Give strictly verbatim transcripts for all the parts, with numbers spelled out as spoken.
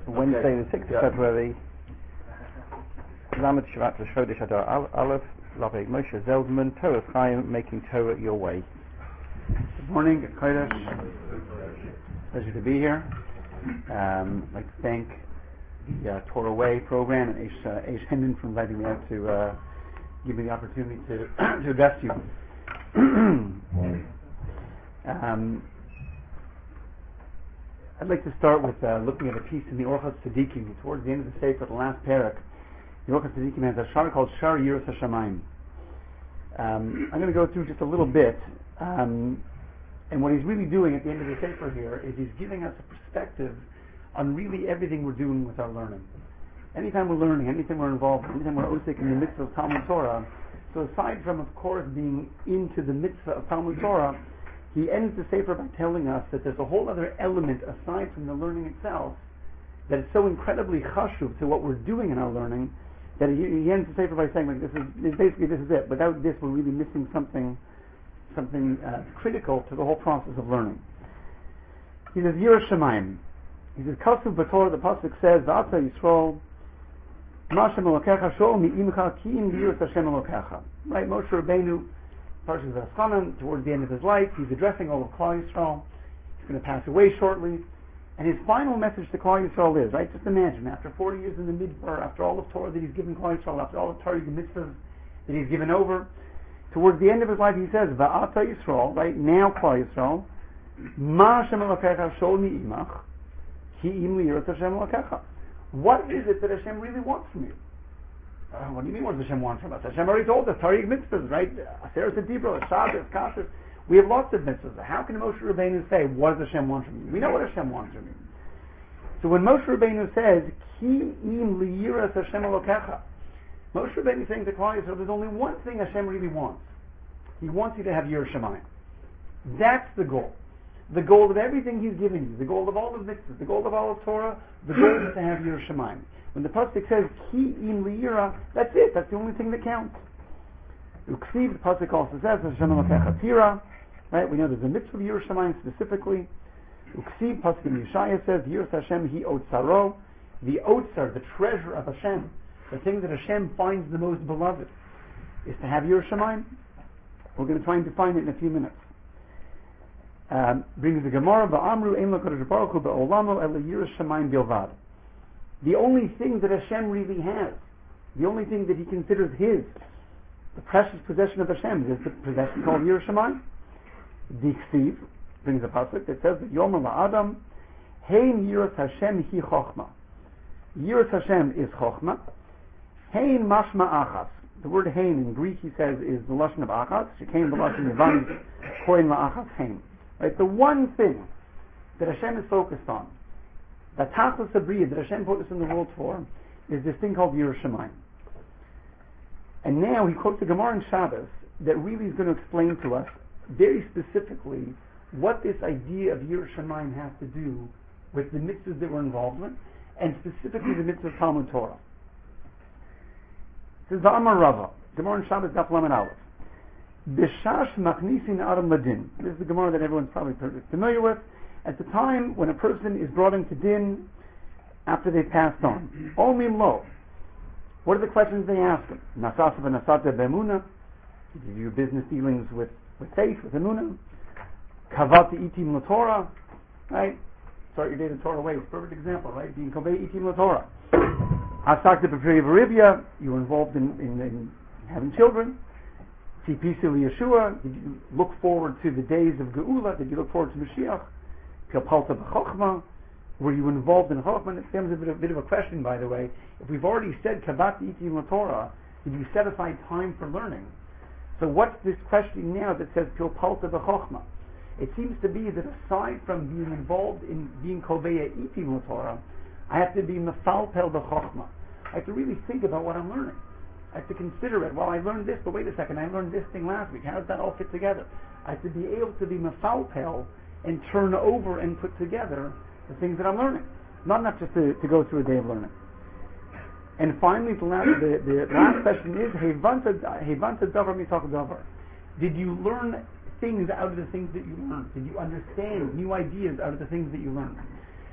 Wednesday, okay. the sixth of yeah. February. Lamed Shvat L'Chodesh Adar Aleph, Rabbi Moshe Zeldman, Torah Chaim, making Torah your way. Good morning, good Kodesh. Pleasure to be here. Um, I'd like to thank the uh, Torah Way program and Eish uh, Hendon for inviting me out to uh, give me the opportunity to to address you. um, I'd like to start with uh, looking at a piece in the Orchos Tzadikim towards the end of the Sefer, the last parak. The Orchos Tzadikim has a shar called Shar Yiras HaShamayim. Um, I'm going to go through just a little bit, um, and what he's really doing at the end of the Sefer here is he's giving us a perspective on really everything we're doing with our learning. Anytime we're learning, anything we're involved in, anytime we're osik in the mitzvah of Talmud Torah, so aside from, of course, being into the mitzvah of Talmud Torah, he ends the Sefer by telling us that there's a whole other element aside from the learning itself that is so incredibly chashuv to what we're doing in our learning that he, he ends the Sefer by saying, like, this is basically this is it. Without this, we're really missing something, something uh, critical to the whole process of learning. He says, Yiras Shamayim. He says, Kasuv B'Torah, the pasuk says, V'ata Yisrael, Ma'ashem Elokecha Shol Mi'imcha Ki Im Yiras Hashem Elokecha. Right, Moshe Rabbeinu, Parshas V'Aschanan, towards the end of his life, he's addressing all of Klal Yisrael. He's going to pass away shortly. And his final message to Klal Yisrael is, right, just imagine, after forty years in the Midbar, after all of Torah that he's given Klal Yisrael, after all of Torah, the mitzvahs that he's given over, towards the end of his life he says, Va'ata Yisrael, right, now Klal Yisrael, Ma Hashem Elokecha Shol Mi'imach, Ki Im Liyiras Hashem Elokecha. What is it that Hashem really wants from you? Uh, what do you mean, what does Hashem want from us? Hashem already told us, Tariq mitzvahs, right? Aseres Dibros, Shabbos, Kashrus. We have lots of mitzvahs. How can Moshe Rabbeinu say, what does Hashem want from you? We know what Hashem wants from you. So when Moshe Rabbeinu says, Ki im liyiras Hashem elokecha, Moshe Rabbeinu is saying to Klal Yisrael, there's only one thing Hashem really wants. He wants you to have Yiras Shamayim. That's the goal. The goal of everything He's given you, the goal of all of mitzvahs, the goal of all of Torah, the goal is to have Yiras Shamayim. When the pasuk says Ki im liyira, that's it. That's the only thing that counts. Uksiv, the pasuk also says Hashem elokecha tira. Right? We know there's a mitzvah of Yiras Shamayim specifically. Uksiv, pasuk in Yeshaya says Yiras Hashem hi otzaro. The otzar, the treasure of Hashem, the thing that Hashem finds the most beloved, is to have Yiras Shamayim. We're going to try and define it in a few minutes. Um, brings the Gemara, Va'amru ein lo kadosh baruch hu be'olamo ela Yiras Shamayim bilvad. The only thing that Hashem really has, the only thing that He considers His, the precious possession of Hashem, is the possession called Yiras Shamayim. Diksiv brings a pasuk that says that Yomer la'adam Hein Yiras Hashem hi chochma. Yiras Hashem is chochma. Hein mashma achas. The word hein in Greek, he says, is the lashon of achas. Shekain b'lashon Yevani koin la'achas hein. Right, the one thing that Hashem is focused on, the tachlis habriyah that Hashem put us in the world for, is this thing called Yiras Shamayim. And now he quotes the Gemara in Shabbos that really is going to explain to us very specifically what this idea of Yiras Shamayim has to do with the mitzvahs that we're involved with, and specifically the mitzvah of Talmud Torah. This is the Amar Rava, Gemara in Shabbos Daf Lamed Aleph. Bishash machnisin adam ladin. This is the Gemara that everyone's probably familiar with. At the time when a person is brought into din after they passed on, Omim lo. What are the questions they ask him? Nasasa v'nasata be'emuna. Did you do your business dealings with with faith, with emunah? Kavata itim l'Torah, right? Start your day the Torah way. It's a perfect example, right? Being kaveh itim l'Torah. Asakta b'peri v'rivya. You were involved in, in, in having children. Tzipisi l'Yeshua. Did you look forward to the days of Geula? Did you look forward to Mashiach? Pilpalta b'chochma. Were you involved in chochma? It becomes a bit, a bit of a question, by the way. If we've already said kavata itim l'Torah, did you set aside time for learning? So what's this question now that says Pilpalta b'chochma? It seems to be that aside from being involved in being koveya itim l'Torah, I have to be mefalpel b'chochma. I have to really think about what I'm learning. I have to consider it. Well, I learned this, but wait a second, I learned this thing last week. How does that all fit together? I have to be able to be mefalpel and turn over and put together the things that I'm learning. Not, not just to, to go through a day of learning. And finally, the last, the, the last question is, Hevanta davar mitach davar. Did you learn things out of the things that you learned? Did you understand new ideas out of the things that you learned?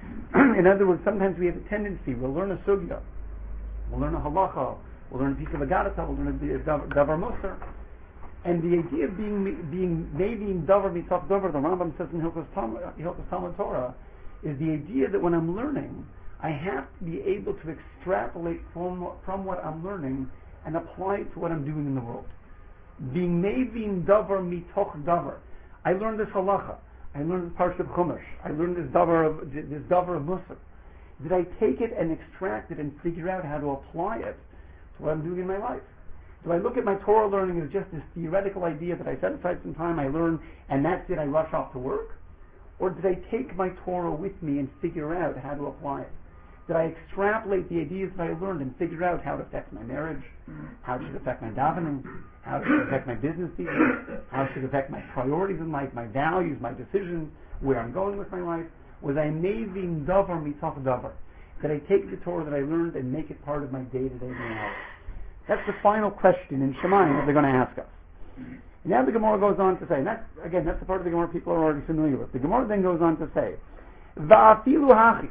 In other words, sometimes we have a tendency, we'll learn a sugya, we'll learn a halacha, we'll learn a piece of agadata, we'll learn a davar musar, and the idea of being being maybe in davar mitach davar, the Rambam says in Hilchos Talmud Torah, is the idea that when I'm learning, I have to be able to extrapolate from from what I'm learning and apply it to what I'm doing in the world. Being maybe in davar mitoch davar. I learned this halacha. I learned this parsha of Chumash. I learned this davar of this davar of Musar. Did I take it and extract it and figure out how to apply it to what I'm doing in my life? Do I look at my Torah learning as just this theoretical idea that I set aside some time, I learn, and that's it, I rush off to work? Or did I take my Torah with me and figure out how to apply it? Did I extrapolate the ideas that I learned and figure out how it affects my marriage, how it should affect my davening, how it should affect my business dealings, how it should affect my priorities in life, my values, my decisions, where I'm going with my life? Was I maving davar mitach davar? Did I take the Torah that I learned and make it part of my day-to-day reality? That's the final question in Shemayim that they're going to ask us. And now the Gemara goes on to say, and that's, again, that's the part of the Gemara people are already familiar with. The Gemara then goes on to say, Va'afilu hachi,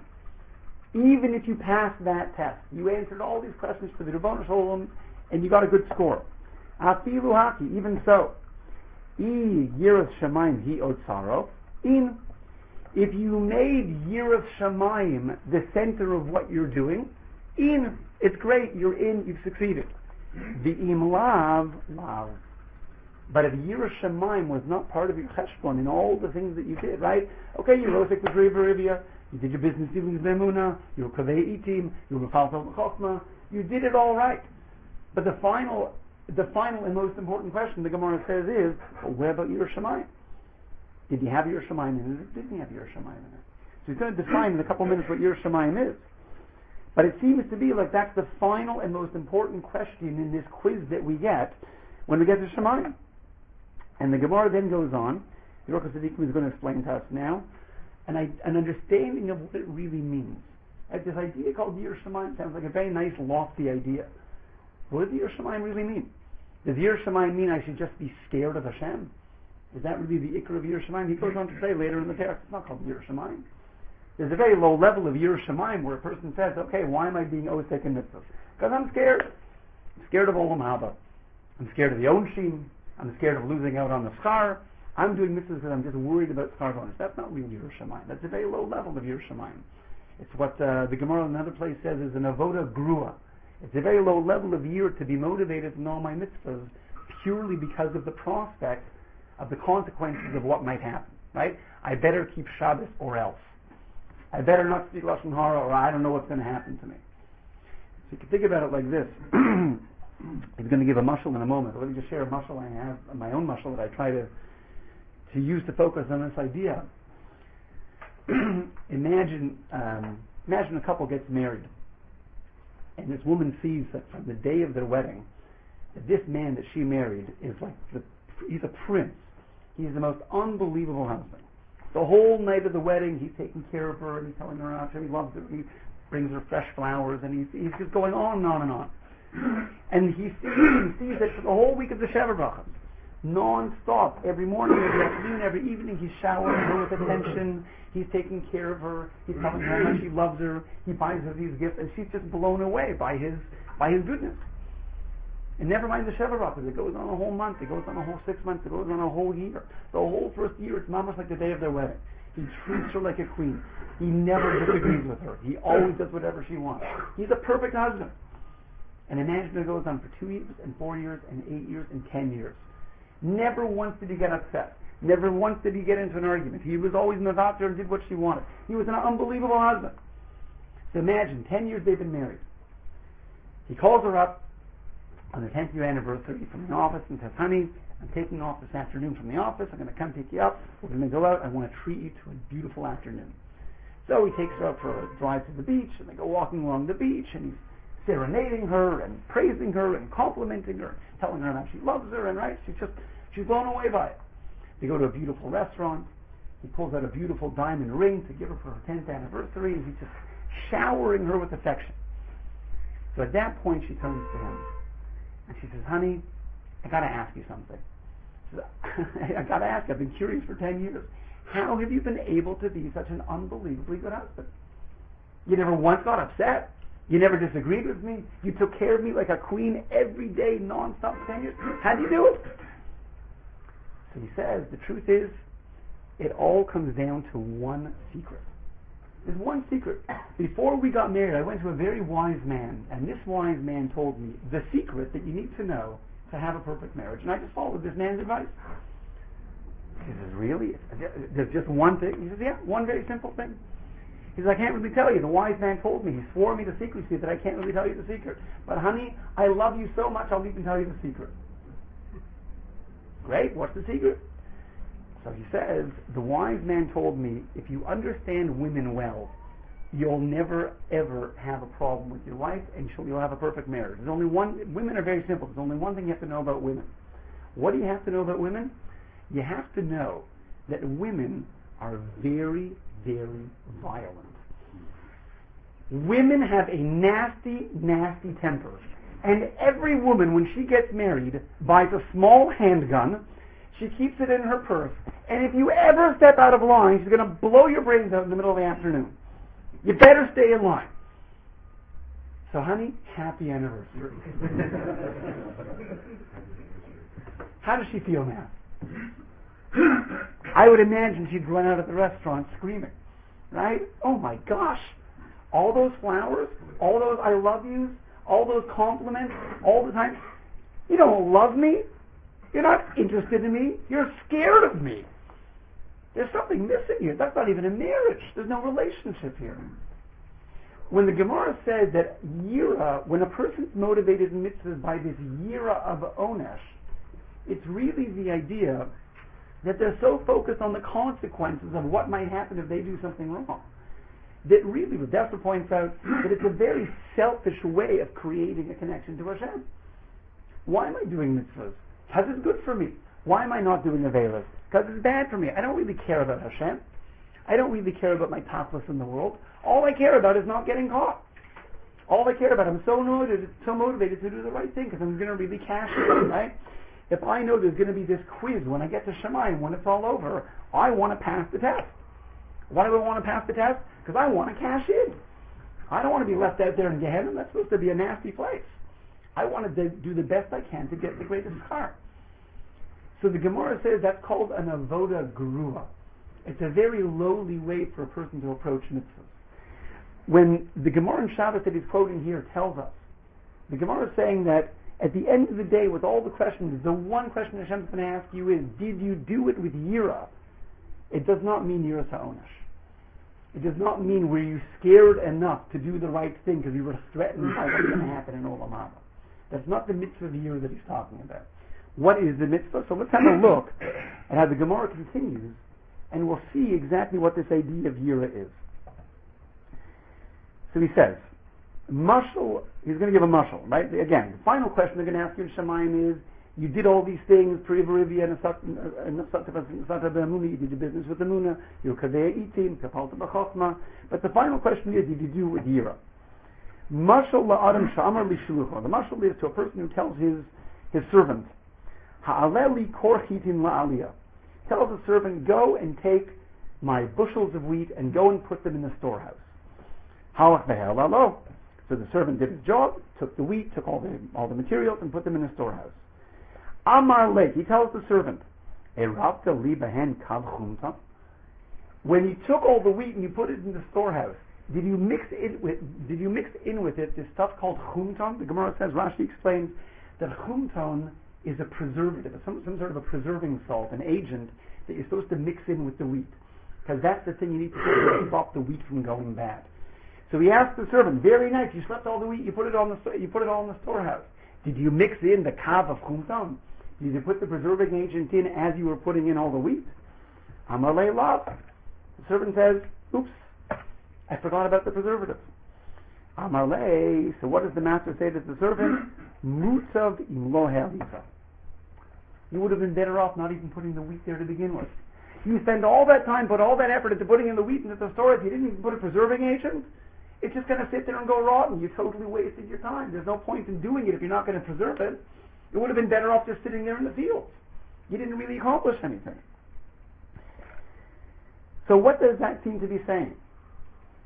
even if you pass that test, you answered all these questions for the Rebbeinu Shalom, and you got a good score. Afilu hachi, even so, I yiras Shemayim hi otsaro, in, if you made yiras Shemayim the center of what you're doing, in, it's great, you're in, you've succeeded. The im lav, lav. But if yiras Shemayim was not part of your cheshbon in all the things that you did, right? Okay, you rosek the Rivia, you did your business dealings with Emuna, you were kavei itim, you were mefaltel chokma, you did it all right. But the final, the final and most important question the Gemara says is, well, where about yiras Shemayim? Did you have yiras Shemayim in it? Didn't you have yiras Shemayim in it? So he's going to define in a couple minutes what yiras Shemayim is. But it seems to be like that's the final and most important question in this quiz that we get when we get to Shemayim. And the Gemara then goes on, the Ruch HaTzaddikim is going to explain to us now, an, an understanding of what it really means. Like this idea called yiras Shemayim sounds like a very nice, lofty idea. What does yiras Shemayim really mean? Does yiras Shemayim mean I should just be scared of Hashem? Is that really the ikar of yiras Shemayim? He goes on to say later in the text, it's not called yiras Shemayim. There's a very low level of yiras Shemayim where a person says, okay, why am I being osek in mitzvahs? Because I'm scared. I'm scared of Olam Haba. I'm scared of the onshim. I'm scared of losing out on the schar. I'm doing mitzvahs because I'm just worried about schar bonus. That's not real yiras Shemayim. That's a very low level of yiras Shemayim. It's what uh, the Gemara in another place says is an avoda grua. It's a very low level of year to be motivated in all my mitzvahs purely because of the prospect of the consequences of what might happen. Right? I better keep Shabbos or else. I better not speak Lashon Hara, or I don't know what's going to happen to me. So you can think about it like this. He's going to give a mashal in a moment. Let me just share a mashal I have, my own mashal that I try to to use to focus on this idea. imagine, um, imagine a couple gets married, and this woman sees that from the day of their wedding, that this man that she married is like the, he's a prince. He's the most unbelievable husband. The whole night of the wedding, he's taking care of her, and he's telling her how much he loves her. He brings her fresh flowers, and he's, he's just going on and on and on. And he sees, he sees that for the whole week of the Sheva Brachas, non-stop, every morning, every afternoon, every evening, he's showering her with attention, he's taking care of her, he's telling her how much he loves her, he buys her these gifts, and she's just blown away by his by his goodness. And never mind the Sheva Brachas, it goes on a whole month, it goes on a whole six months, it goes on a whole year. The whole first year, it's almost like the day of their wedding. He treats her like a queen. He never disagrees with her. He always does whatever she wants. He's a perfect husband. And imagine it goes on for two years, and four years, and eight years, and ten years. Never once did he get upset. Never once did he get into an argument. He was always mevater and did what she wanted. He was an unbelievable husband. So imagine, ten years they've been married. He calls her up on the tenth year anniversary from the office and says, honey, I'm taking off this afternoon from the office. I'm going to come pick you up. We're going to go out. I want to treat you to a beautiful afternoon. So he takes her out for a drive to the beach, and they go walking along the beach, and he's serenading her and praising her and complimenting her, telling her how she loves her, and right, she's just, she's blown away by it. They go to a beautiful restaurant. He pulls out a beautiful diamond ring to give her for her tenth anniversary, and he's just showering her with affection. So at that point, she turns to him, and she says, honey, I got to ask you something. She says, I got to ask you, I've been curious for ten years. How have you been able to be such an unbelievably good husband? You never once got upset. You never disagreed with me. You took care of me like a queen every day, non-stop, ten years. How do you do it? So he says, the truth is, it all comes down to one secret. There's one secret. Before we got married, I went to a very wise man, and this wise man told me the secret that you need to know to have a perfect marriage. And I just followed this man's advice. He says, really? There's just one thing? He says, yeah, one very simple thing. He says, I can't really tell you. The wise man told me. He swore me to secrecy that I can't really tell you the secret. But honey, I love you so much, I'll even tell you the secret. Great, what's the secret? So he says, the wise man told me, if you understand women well, you'll never ever have a problem with your wife, and you'll have a perfect marriage. There's only one, women are very simple. There's only one thing you have to know about women. What do you have to know about women? You have to know that women are very, very violent. Women have a nasty, nasty temper. And every woman, when she gets married, buys a small handgun. She keeps it in her purse. And if you ever step out of line, she's going to blow your brains out in the middle of the afternoon. You better stay in line. So, honey, happy anniversary. How does she feel now? I would imagine she'd run out of the restaurant screaming. Right? Oh my gosh. All those flowers, all those I love yous, all those compliments, all the time. You don't love me. You're not interested in me. You're scared of me. There's something missing here. That's not even a marriage. There's no relationship here. When the Gemara says that yira, when a person's motivated in mitzvahs by this yira of onesh, it's really the idea that they're so focused on the consequences of what might happen if they do something wrong, that really, what Desper points out, that it's a very selfish way of creating a connection to Hashem. Why am I doing mitzvahs? Because it's good for me. Why am I not doing avelos? Because it's bad for me. I don't really care about Hashem. I don't really care about my tachlis in the world. All I care about is not getting caught. All I care about, I'm so motivated, so motivated to do the right thing because I'm going to really cash in, right? If I know there's going to be this quiz when I get to Shemayim, when it's all over, I want to pass the test. Why do I want to pass the test? Because I want to cash in. I don't want to be left out there in Gehenna. That's supposed to be a nasty place. I want to do the best I can to get the greatest car. So the Gemara says that's called an avoda gerua. It's a very lowly way for a person to approach mitzvahs. When the Gemara in Shabbos that he's quoting here tells us, the Gemara is saying that at the end of the day, with all the questions, the one question Hashem is going to ask you is, did you do it with yira? It does not mean yira sa'onesh. It does not mean were you scared enough to do the right thing because you were threatened by what's going to happen in Olam Haba. That's not the mitzvah of yira that he's talking about. What is the mitzvah? So let's have a look at how the Gemara continues, and we'll see exactly what this idea of yira is. So he says, mashal, he's going to give a mashal, right? Again, the final question they're going to ask you in Shemayim is, you did all these things, you did your business with the Muna, you're kaveya itim, kapalta b'chokhma, but the final question is, did you do it with yira? Mashal la'adam sha'amar l'shulucho. The mashal is to a person who tells his, his servant, ha'aleli korchitin la'aliyah. Tells the servant, go and take my bushels of wheat and go and put them in the storehouse. Halach ve'helalo. So the servant did his job, took the wheat, took all the all the materials, and put them in the storehouse. Amar le, he tells the servant, Eravta li behen kav chumta. When you took all the wheat and you put it in the storehouse, did you mix it with did you mix in with it this stuff called chumton? The Gemara says, Rashi explains that chumton is a preservative, some some sort of a preserving salt, an agent that you're supposed to mix in with the wheat, because that's the thing you need to do to stop the wheat from going bad. So he asked the servant, very nice, you slept all the wheat, you put it on the you put it all in the storehouse. Did you mix in the kav of chumton? Did you put the preserving agent in as you were putting in all the wheat? Amalei lav. The servant says, oops, I forgot about the preservative. Amalei, so what does the master say to the servant? Mutzav imlo ha'alisa. You would have been better off not even putting the wheat there to begin with. You spend all that time, put all that effort into putting in the wheat into the storage, you didn't even put a preserving agent? It's just going to sit there and go rotten. You totally wasted your time. There's no point in doing it if you're not going to preserve it. It would have been better off just sitting there in the fields. You didn't really accomplish anything. So what does that seem to be saying?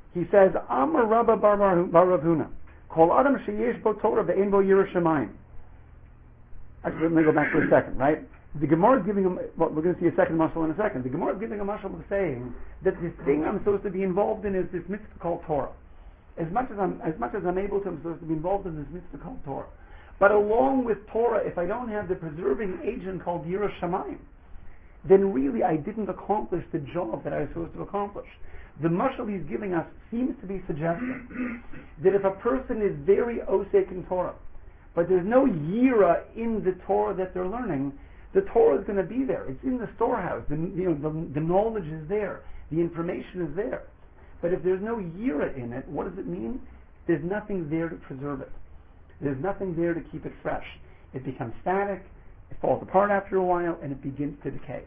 He says, Amar Rabba Bar Rav Huna, Kol Adam Sheyesh Bo Torah Ve'en Bo Yirah Shamayim. Actually, let me go back for a second, right? The Gemara is giving a, well, we're going to see a second mashal in a second. The Gemara is giving a mashal of saying that this thing I'm supposed to be involved in is this mitzvah called Torah. As much as I'm, as much as I'm able to, I'm supposed to be involved in this mitzvah called Torah. But along with Torah, if I don't have the preserving agent called Yirah Shamayim, then really I didn't accomplish the job that I was supposed to accomplish. The mashal he's giving us seems to be suggesting that if a person is very osek in Torah, but there's no yira in the Torah that they're learning, the Torah is going to be there. It's in the storehouse. The, you know, the, the knowledge is there. The information is there. But if there's no yira in it, what does it mean? There's nothing there to preserve it. There's nothing there to keep it fresh. It becomes static, it falls apart after a while, and it begins to decay.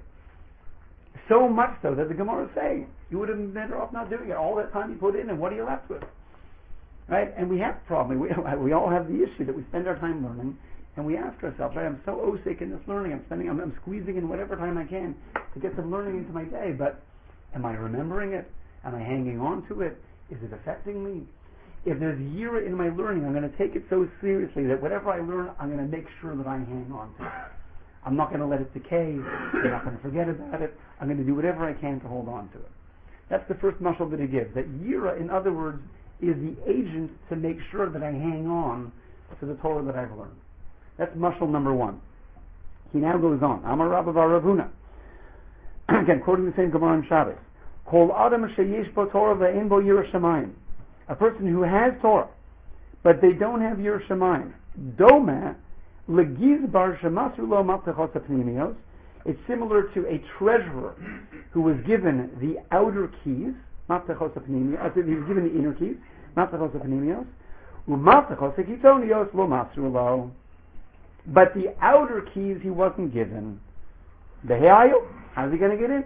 So much so that the Gemara is saying, you would have been better off not doing it. All that time you put in, and what are you left with? Right? And we have a problem. We, we all have the issue that we spend our time learning, and we ask ourselves, right, I'm so osik in this learning, I'm spending, I'm, I'm squeezing in whatever time I can to get some learning into my day, but am I remembering it? Am I hanging on to it? Is it affecting me? If there's yira in my learning, I'm going to take it so seriously that whatever I learn, I'm going to make sure that I hang on to it. I'm not going to let it decay. I'm not going to forget about it. I'm going to do whatever I can to hold on to it. That's the first mashal that he gives. That yira, in other words, is the agent to make sure that I hang on to the Torah that I've learned. That's mashal number one. He now goes on. Amar Rabba Bar Rav Huna. Again, quoting the same Gemara in Shabbos. Kol Adam sheyesh bo Torah ve'en bo Yirah Shamayim. A person who has Torah, but they don't have Yirah Shamayim. Doma legiz bar shemasu lo maftachos apnimios. It's similar to a treasurer who was given the outer keys, maftachos apnimios. He was given the inner keys, maftachos apnimios. U'maftachos hakitonios lo masru lo. But the outer keys he wasn't given. Beheayu, how's he going to get in?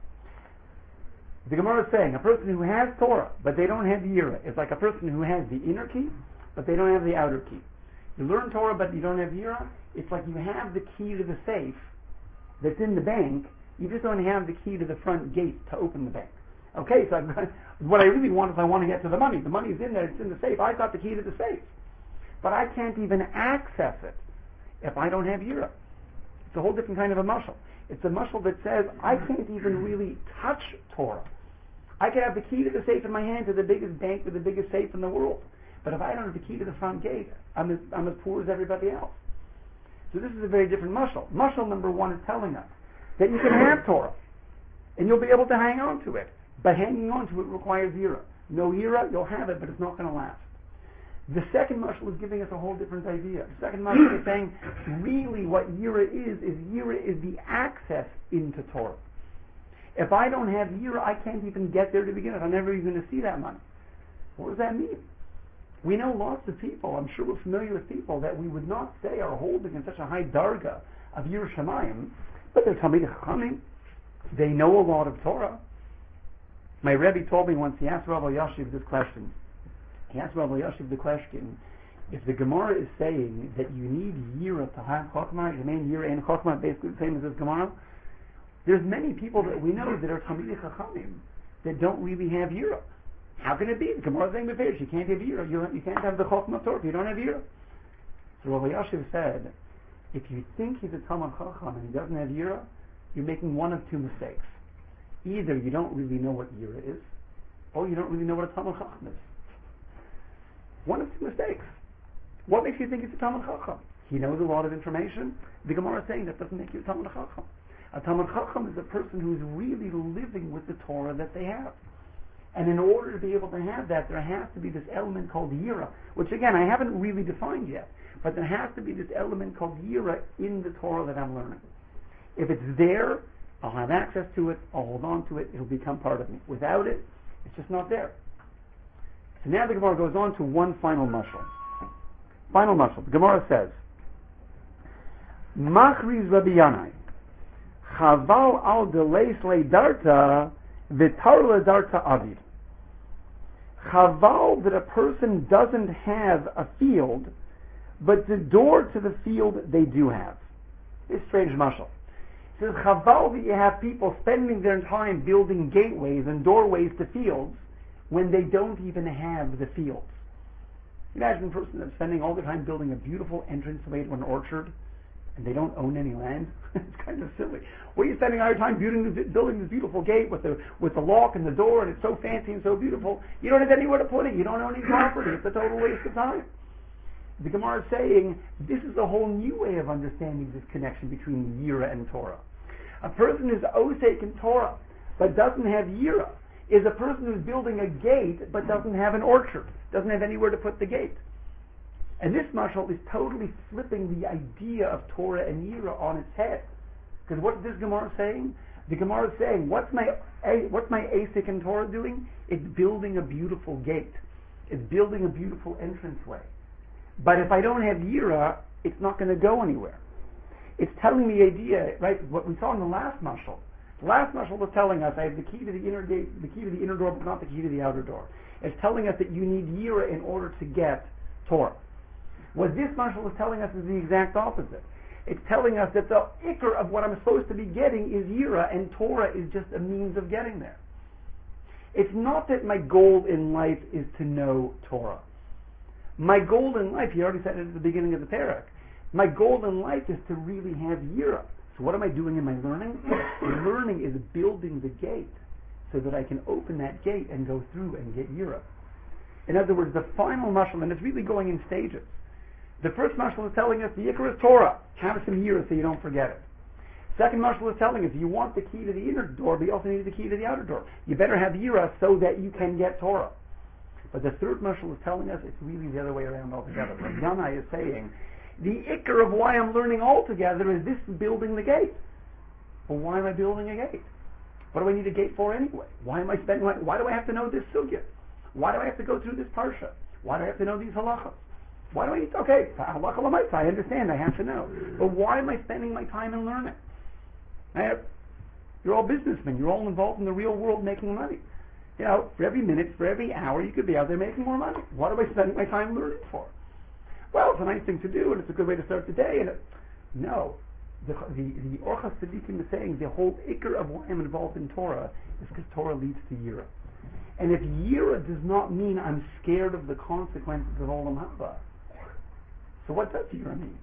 The Gemara is saying a person who has Torah, but they don't have the Yira, is like a person who has the inner key, but they don't have the outer key. You learn Torah, but you don't have Yira. It's like you have the key to the safe that's in the bank. You just don't have the key to the front gate to open the bank. Okay, so I've got, what I really want is I want to get to the money. The money's in there. It's in the safe. I've got the key to the safe, but I can't even access it if I don't have Yira. It's a whole different kind of a mashal. It's a mashal that says I can't even really touch Torah. I can have the key to the safe in my hand to the biggest bank with the biggest safe in the world. But if I don't have the key to the front gate, I'm as, I'm as poor as everybody else. So this is a very different mashal. Mashal number one is telling us that you can have Torah, and you'll be able to hang on to it. But hanging on to it requires yira. No yira, you'll have it, but it's not going to last. The second mashal is giving us a whole different idea. The second mashal is saying, really what yira is, is yira is the access into Torah. If I don't have yira, I can't even get there to begin with. I'm never even going to see that money. What does that mean? We know lots of people, I'm sure we're familiar with people that we would not say are holding in such a high darga of Yirah Shamayim, but they're Talmidei Chachamim. They know a lot of Torah. My Rebbe told me once, he asked Rabbi Yashiv this question. He asked Rabbi Yashiv the question, if the Gemara is saying that you need Yira to have Chokhmah, the main Yira and Chokhmah, basically the same as this Gemara, there's many people that we know that are Talmidei Chachamim that don't really have Yira. How can it be? The Gemara is saying before, you can't have Yira. You, you can't have the Chokhmah Torah if you don't have Yira. So Rabbi Yashiv said, if you think he's a Talmid Chacham and he doesn't have Yira, you're making one of two mistakes. Either you don't really know what Yira is, or you don't really know what a Talmid Chacham is. One of two mistakes. What makes you think he's a Talmid Chacham? He knows a lot of information. The Gemara is saying that doesn't make you a Talmid Chacham. A Talmid Chacham is a person who's really living with the Torah that they have. And in order to be able to have that, there has to be this element called Yira, which again, I haven't really defined yet, but there has to be this element called Yira in the Torah that I'm learning. If it's there, I'll have access to it, I'll hold on to it, it'll become part of me. Without it, it's just not there. So now the Gemara goes on to one final mashal. Final mashal. The Gemara says, Machriz Rabbi Yanai, Chaval al deleis darta v'tar le darta avid. Chaval that a person doesn't have a field, but the door to the field they do have. It's strange mashal. It says chaval that you have people spending their time building gateways and doorways to fields when they don't even have the fields. Imagine a person that's spending all their time building a beautiful entranceway to an orchard, and they don't own any land. It's kind of silly. Well, you're spending all your time building, building this beautiful gate with the with the lock and the door, and it's so fancy and so beautiful. You don't have anywhere to put it. You don't own any property. It's a total waste of time. The Gemara is saying this is a whole new way of understanding this connection between Yira and Torah. A person who's osek in Torah but doesn't have Yira is a person who's building a gate but doesn't have an orchard, doesn't have anywhere to put the gate. And this mashal is totally flipping the idea of Torah and Yira on its head. Because what is this Gemara saying? The Gemara is saying, what's my what's my asik in Torah doing? It's building a beautiful gate. It's building a beautiful entranceway. But if I don't have Yira, it's not going to go anywhere. It's telling the idea, right, what we saw in the last mashal. The last mashal was telling us, I have the key to the inner gate, the key to the inner door, but not the key to the outer door. It's telling us that you need Yira in order to get Torah. What this mashal is telling us is the exact opposite. It's telling us that the ikr of what I'm supposed to be getting is Yira, and Torah is just a means of getting there. It's not that my goal in life is to know Torah. My goal in life, he already said it at the beginning of the parak, my goal in life is to really have Yira. So what am I doing in my learning? Learning is building the gate so that I can open that gate and go through and get Yira. In other words, the final mashal, and it's really going in stages. The first mashal is telling us the Yikra is Torah. Have some Yira so you don't forget it. Second mashal is telling us you want the key to the inner door, but you also need the key to the outer door. You better have Yira so that you can get Torah. But the third mashal is telling us it's really the other way around altogether. Like Yanai is saying, the ikr of why I'm learning altogether is this building the gate. Well, why am I building a gate? What do I need a gate for anyway? Why am I spending my, why do I have to know this sugya? Why do I have to go through this parsha? Why do I have to know these halachas? Why do I need, okay, halacha l'maisa, I understand, I have to know. But why am I spending my time in learning? I have, you're all businessmen, you're all involved in the real world making money. You know, for every minute, for every hour, you could be out there making more money. What am I spending my time learning for? Well, it's a nice thing to do, and it's a good way to start the day. And it, no, the the, the Orchas Tzadikim is saying the whole ikr of why I'm involved in Torah is because Torah leads to Yira. And if Yira does not mean I'm scared of the consequences of Olam Haba, so what does Yira mean?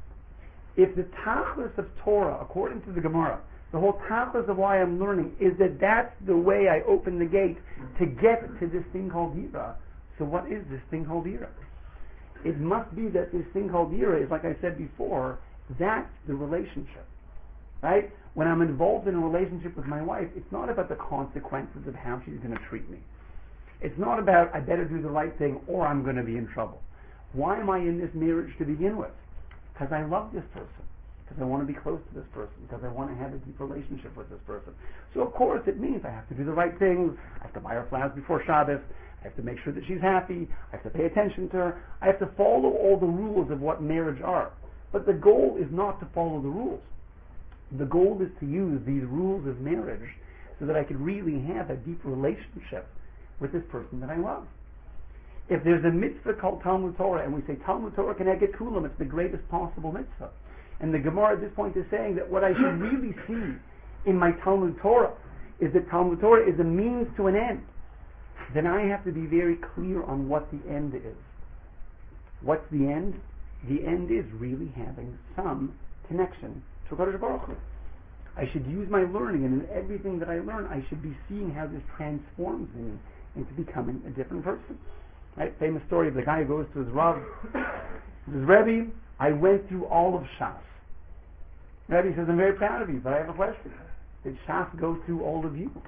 If the tachlis of Torah, according to the Gemara, the whole tachlis of why I'm learning is that that's the way I open the gate to get to this thing called Yira, so what is this thing called Yira? It must be that this thing called Yira is, like I said before, that's the relationship. Right? When I'm involved in a relationship with my wife, it's not about the consequences of how she's going to treat me. It's not about, I better do the right thing or I'm going to be in trouble. Why am I in this marriage to begin with? Because I love this person. Because I want to be close to this person. Because I want to have a deep relationship with this person. So of course it means I have to do the right things. I have to buy her flowers before Shabbos. I have to make sure that she's happy. I have to pay attention to her. I have to follow all the rules of what marriage are. But the goal is not to follow the rules. The goal is to use these rules of marriage so that I can really have a deep relationship with this person that I love. If there's a mitzvah called Talmud Torah, and we say Talmud Torah can get kulam, it's the greatest possible mitzvah. And the Gemara at this point is saying that what I should really see in my Talmud Torah is that Talmud Torah is a means to an end. Then I have to be very clear on what the end is. What's the end? The end is really having some connection to HaKadosh Baruch Hu. I should use my learning, and in everything that I learn, I should be seeing how this transforms me into becoming a different person. Right? Famous story of the guy who goes to his Rav. He says, Rebbe, I went through all of Shas. Rebbe says, I'm very proud of you, but I have a question. Did Shas go through all of you?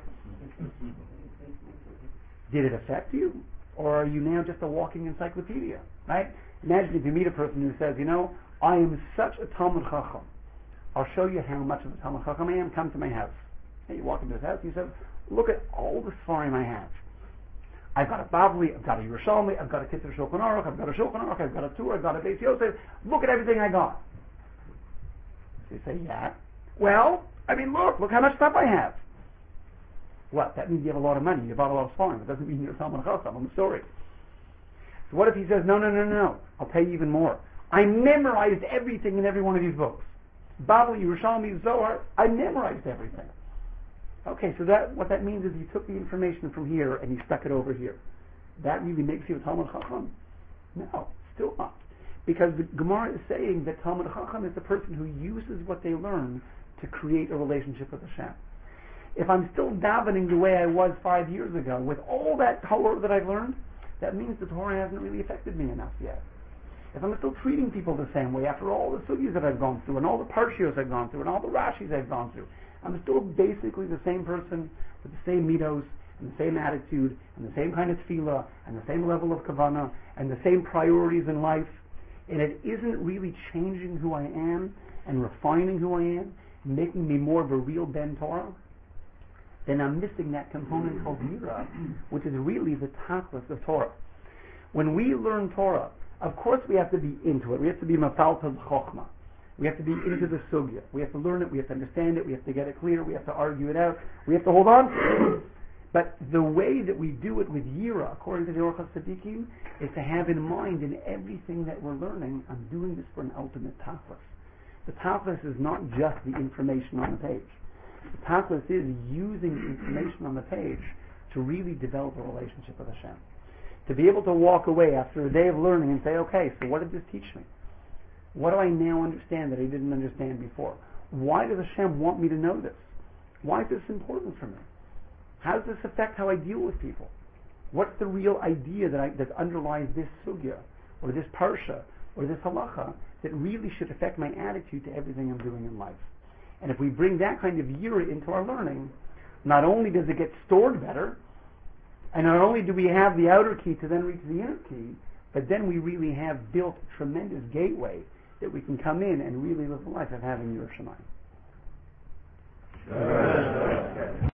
Did it affect you? Or are you now just a walking encyclopedia? Right? Imagine if you meet a person who says, you know, I am such a Talmud Chacham. I'll show you how much of a Talmud Chacham I am. Come to my house. And you walk into his house and you say, look at all the Sfarim I have. I've got a Bavli, I've got a Yerushalmi, I've got a Kitzur Shulchan Aruch, I've got a Shulchan Aruch, I've got a Torah, I've got a Beis Yosef. Look at everything I got. So you say, yeah. Well, I mean, look, look how much stuff I have. What? That means you have a lot of money. You bought a lot of Sfarim. It doesn't mean you're Talmud Chacham. I'm sorry. So what if he says, no, no, no, no, I'll pay you even more. I memorized everything in every one of these books. Bavli, Yerushalmi, Zohar, I memorized everything. Okay, so that what that means is you took the information from here and you stuck it over here. That really makes you a Talmud Chacham? No, still not. Because the Gemara is saying that Talmud Chacham is the person who uses what they learn to create a relationship with Hashem. If I'm still davening the way I was five years ago, with all that Torah that I've learned, that means the Torah hasn't really affected me enough yet. If I'm still treating people the same way after all the sugyas that I've gone through, and all the parshios I've gone through, and all the Rashis I've gone through, I'm still basically the same person with the same midos, and the same attitude, and the same kind of tefillah, and the same level of kavanah, and the same priorities in life, and it isn't really changing who I am, and refining who I am, making me more of a real Ben Torah, then I'm missing that component called Yira, which is really the tachlis of Torah. When we learn Torah, of course we have to be into it. We have to be mafalta chokhmah. We have to be into the sugya. We have to learn it. We have to understand it. We have to get it clear. We have to argue it out. We have to hold on to it. But the way that we do it with Yira, according to the Orchos Tzaddikim, is to have in mind in everything that we're learning, I'm doing this for an ultimate tachlis. The tachlis is not just the information on the page. The tachlis is using the information on the page to really develop a relationship with Hashem. To be able to walk away after a day of learning and say, okay, so what did this teach me? What do I now understand that I didn't understand before? Why does Hashem want me to know this? Why is this important for me? How does this affect how I deal with people? What's the real idea that, I, that underlies this sugya, or this parsha, or this halacha, that really should affect my attitude to everything I'm doing in life? And if we bring that kind of yira into our learning, not only does it get stored better, and not only do we have the outer key to then reach the inner key, but then we really have built a tremendous gateway that we can come in and really live a life of having Yerushalayim.